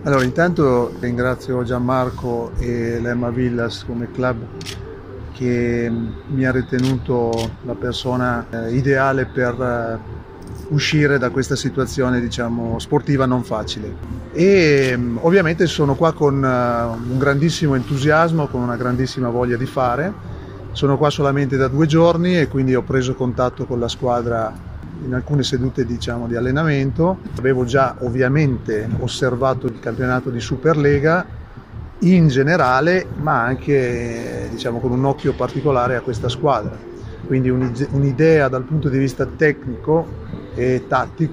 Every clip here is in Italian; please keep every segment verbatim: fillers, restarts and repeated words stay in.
Allora, intanto ringrazio Gianmarco e l'Emma Villas come club che mi ha ritenuto la persona eh, ideale per eh, uscire da questa situazione, diciamo, sportiva non facile. E mh, ovviamente sono qua con uh, un grandissimo entusiasmo, con una grandissima voglia di fare. Sono qua solamente da due giorni e quindi ho preso contatto con la squadra in alcune sedute, diciamo, di allenamento. Avevo già ovviamente osservato il campionato di Superlega in generale, ma anche, diciamo, con un occhio particolare a questa squadra. Quindi un'idea dal punto di vista tecnico e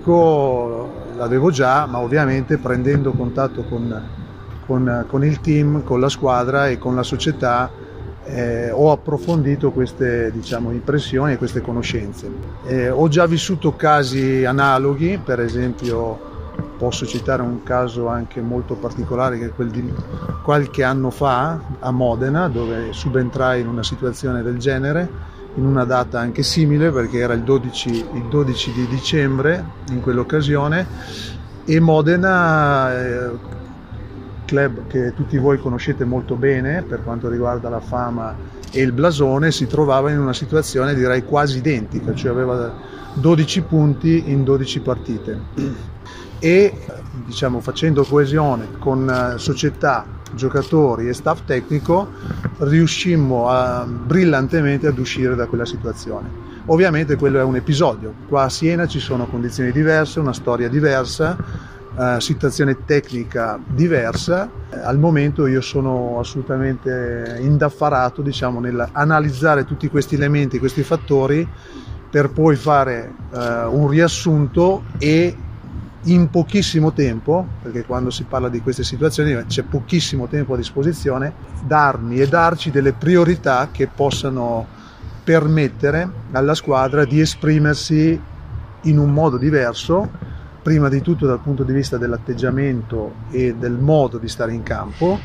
tattico l'avevo già, ma ovviamente prendendo contatto con, con, con il team, con la squadra e con la società, Eh, ho approfondito queste, diciamo, impressioni e queste conoscenze. Eh, ho già vissuto casi analoghi, per esempio posso citare un caso anche molto particolare che è quel di qualche anno fa a Modena, dove subentrai in una situazione del genere, in una data anche simile perché era il dodici, il dodici di dicembre in quell'occasione, e Modena, eh, club che tutti voi conoscete molto bene per quanto riguarda la fama e il blasone, si trovava in una situazione direi quasi identica, cioè aveva dodici punti in dodici partite e, diciamo, facendo coesione con società, giocatori e staff tecnico riuscimmo a, brillantemente ad uscire da quella situazione. Ovviamente quello è un episodio, qua a Siena ci sono condizioni diverse, una storia diversa, Uh, situazione tecnica diversa. Eh, al momento io sono assolutamente indaffarato, diciamo, nell'analizzare tutti questi elementi, questi fattori, per poi fare uh, un riassunto e in pochissimo tempo, perché quando si parla di queste situazioni c'è pochissimo tempo a disposizione, darmi e darci delle priorità che possano permettere alla squadra di esprimersi in un modo diverso, prima di tutto dal punto di vista dell'atteggiamento e del modo di stare in campo,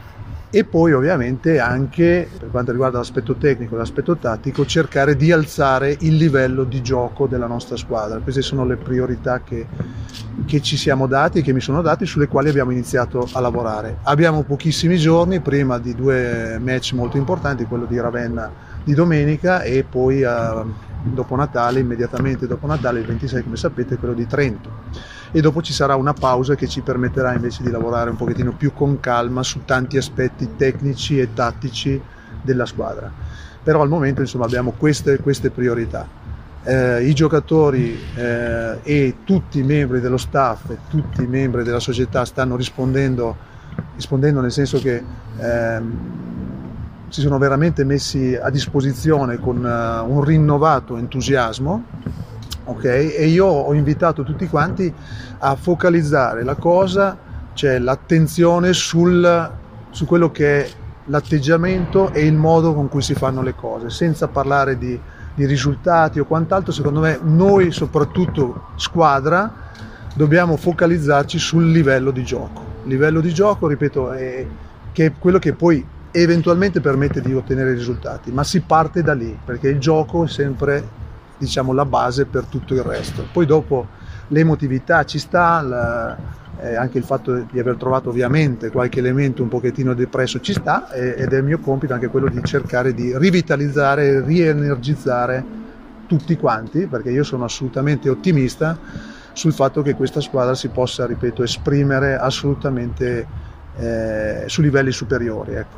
e poi ovviamente anche per quanto riguarda l'aspetto tecnico e l'aspetto tattico cercare di alzare il livello di gioco della nostra squadra. Queste sono le priorità che, che ci siamo dati e che mi sono dati, sulle quali abbiamo iniziato a lavorare. Abbiamo pochissimi giorni prima di due match molto importanti, quello di Ravenna di domenica e poi a dopo Natale, immediatamente dopo Natale, il ventisei, come sapete, quello di Trento, e dopo ci sarà una pausa che ci permetterà invece di lavorare un pochettino più con calma su tanti aspetti tecnici e tattici della squadra. Però al momento, insomma, abbiamo queste, queste priorità. Eh, i giocatori eh, e tutti i membri dello staff e tutti i membri della società stanno rispondendo, rispondendo nel senso che ehm, si sono veramente messi a disposizione con uh, un rinnovato entusiasmo, ok? E io ho invitato tutti quanti a focalizzare la cosa, cioè l'attenzione sul, su quello che è l'atteggiamento e il modo con cui si fanno le cose, senza parlare di, di risultati o quant'altro. Secondo me noi, soprattutto squadra, dobbiamo focalizzarci sul livello di gioco. Il livello di gioco, ripeto, è, che è quello che poi eventualmente permette di ottenere risultati, ma si parte da lì, perché il gioco è sempre, diciamo, la base per tutto il resto. Poi dopo l'emotività ci sta, la, eh, anche il fatto di aver trovato ovviamente qualche elemento un pochettino depresso ci sta, eh, ed è il mio compito anche quello di cercare di rivitalizzare, rienergizzare tutti quanti, perché io sono assolutamente ottimista sul fatto che questa squadra si possa, ripeto, esprimere assolutamente eh, su livelli superiori, ecco.